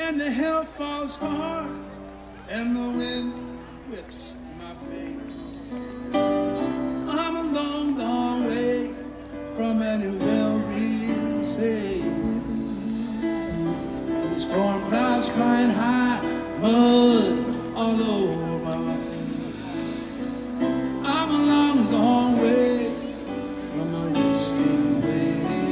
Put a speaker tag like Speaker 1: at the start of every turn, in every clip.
Speaker 1: and the hell falls hard, and the wind whips my face. I'm a long, long way from any well-being safe. The storm clouds flying high, mud all over my face. I'm a long, long way from a resting way.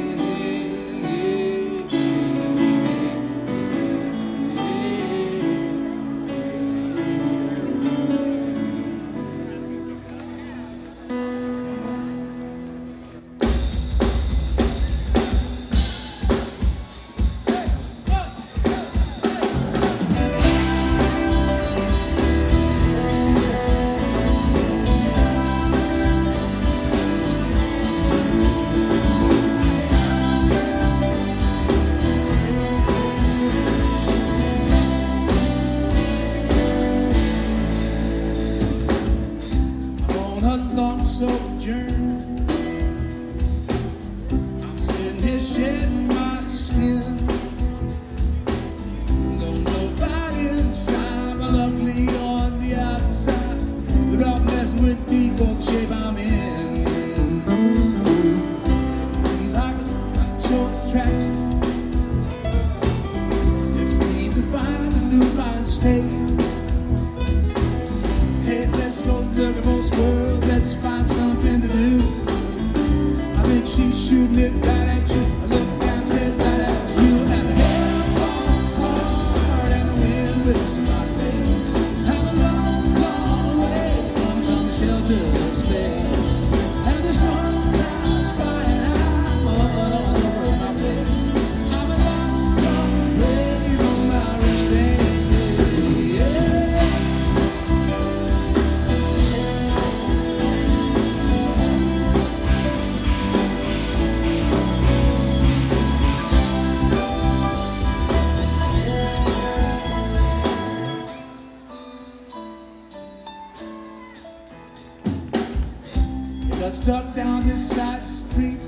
Speaker 1: Stuck down this side street,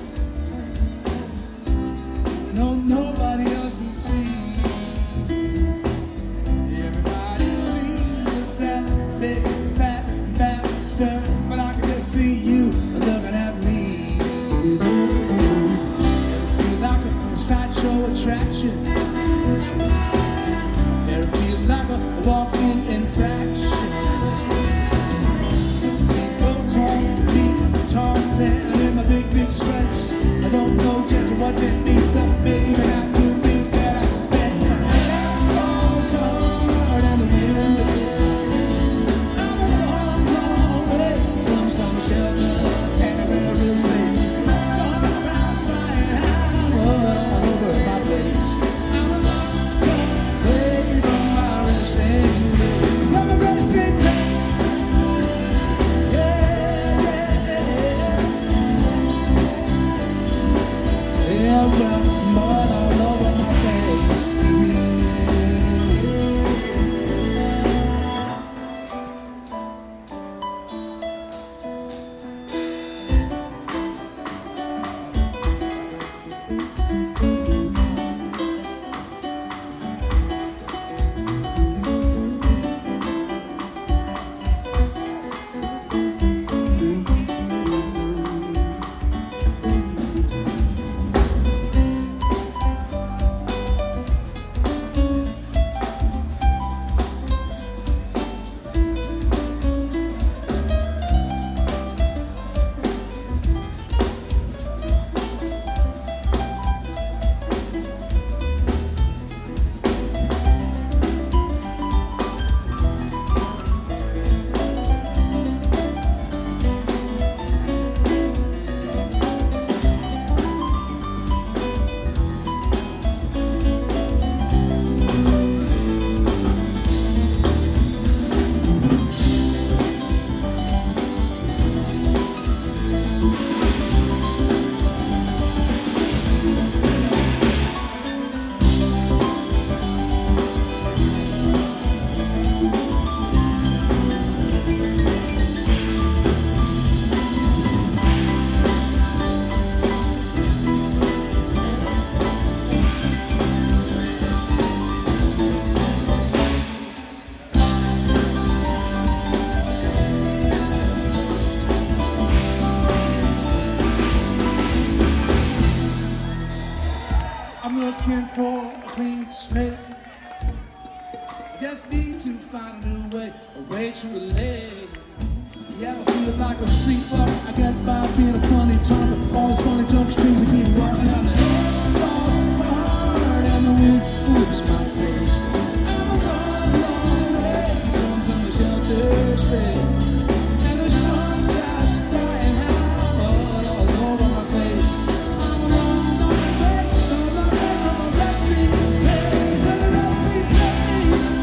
Speaker 1: no, nobody else will see. Everybody sees us at big fat bastards, but I can just see you looking at me. Feel like a sideshow attraction. It feel like a walking infraction. And in my big, big sweats, I don't know just what they mean, but maybe I do this better. Falls hard and the wind whips. I'm a long, long way from some shelters, anywhere real safe. Storm clouds flying high, all over my face. I'm a long, long way from my resting place. From a resting place. I've got mud all over my face. for a clean slate. Just need to find a new way, a way to relate. You ever feel like a street bug? I get by being a funny tongue, but all these funny joke strings I keep walking on the air falls hard and the wind whips my face. I'm a long, long way from some shelter's bed, and the sun got dying out all over my face. I'm a long, long way from a resting place, and a resting place.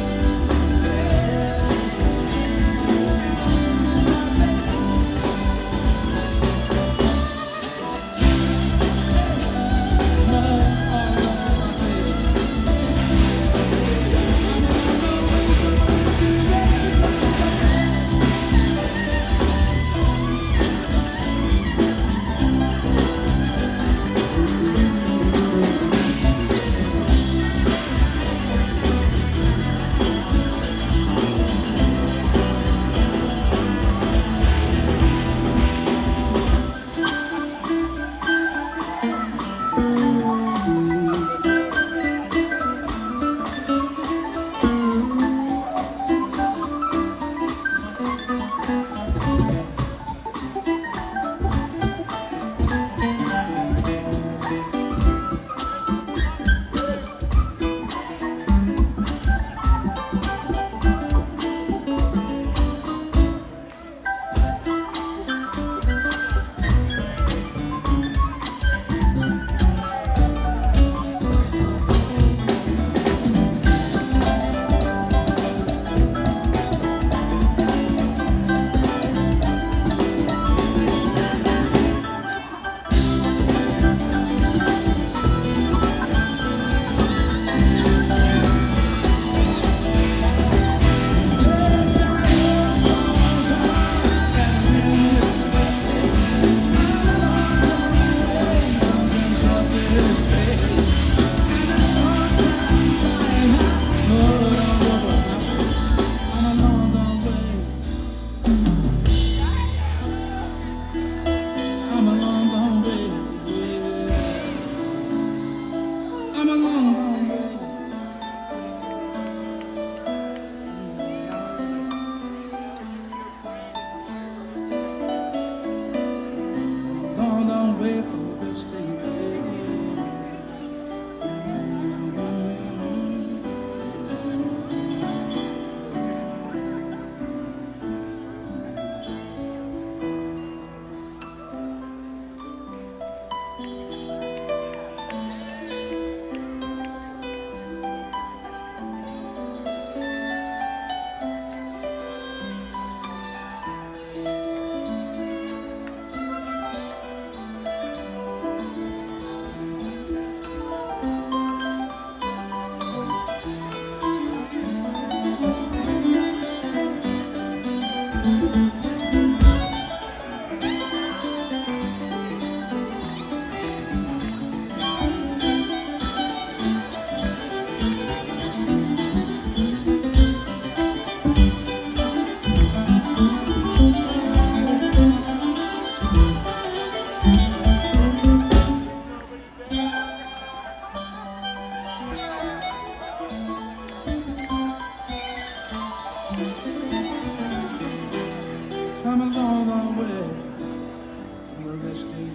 Speaker 1: I'm a long, long way from a resting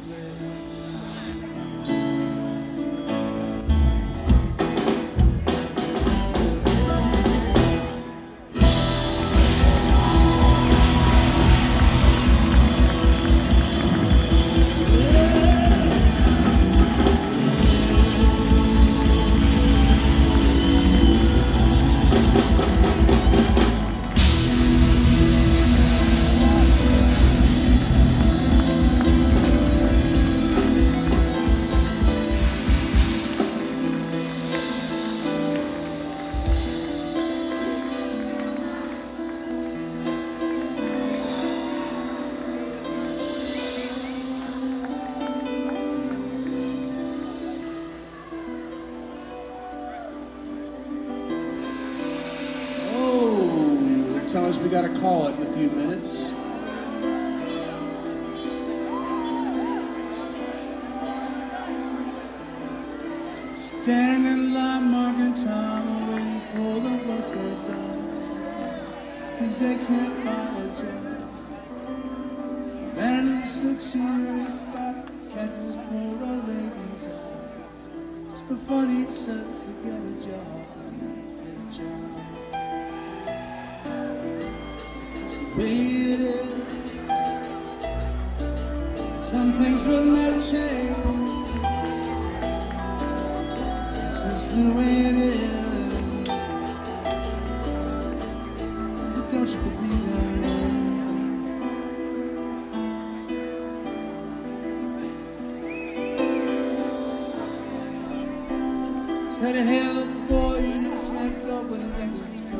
Speaker 1: Tell us we got to call it in a few minutes. Standing in line, marking time, waiting for the work they're done, 'cause they can't buy a job. Man in the succeeder is back to catch his poor old lady's eyes. Just for fun he says to get a job, get a job. That's the way it is. Some things will never change. It's just the way it is. But don't you believe that? Said, hey, little boy, you can't go where the others go.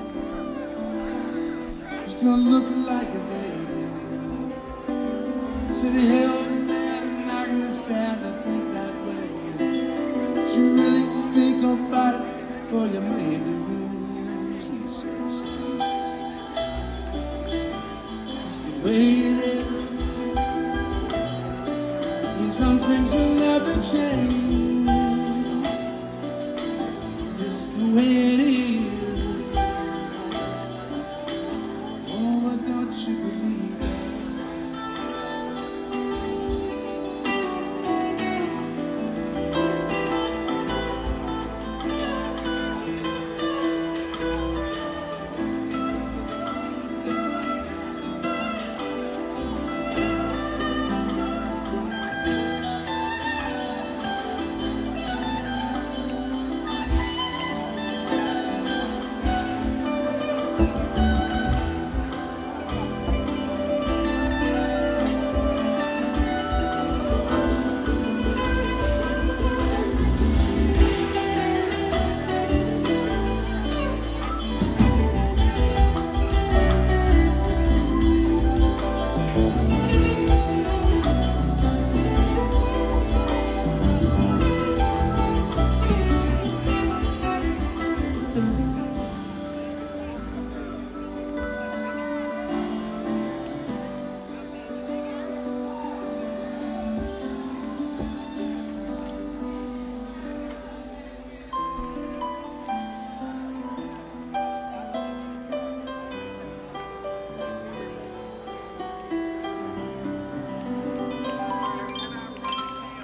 Speaker 1: Just don't look like a baby. Said, hey, old man, I'm not gonna stand and think that way. But you really think about it before you made the rules. He said, son, it's the way it is. And some things will never change. The way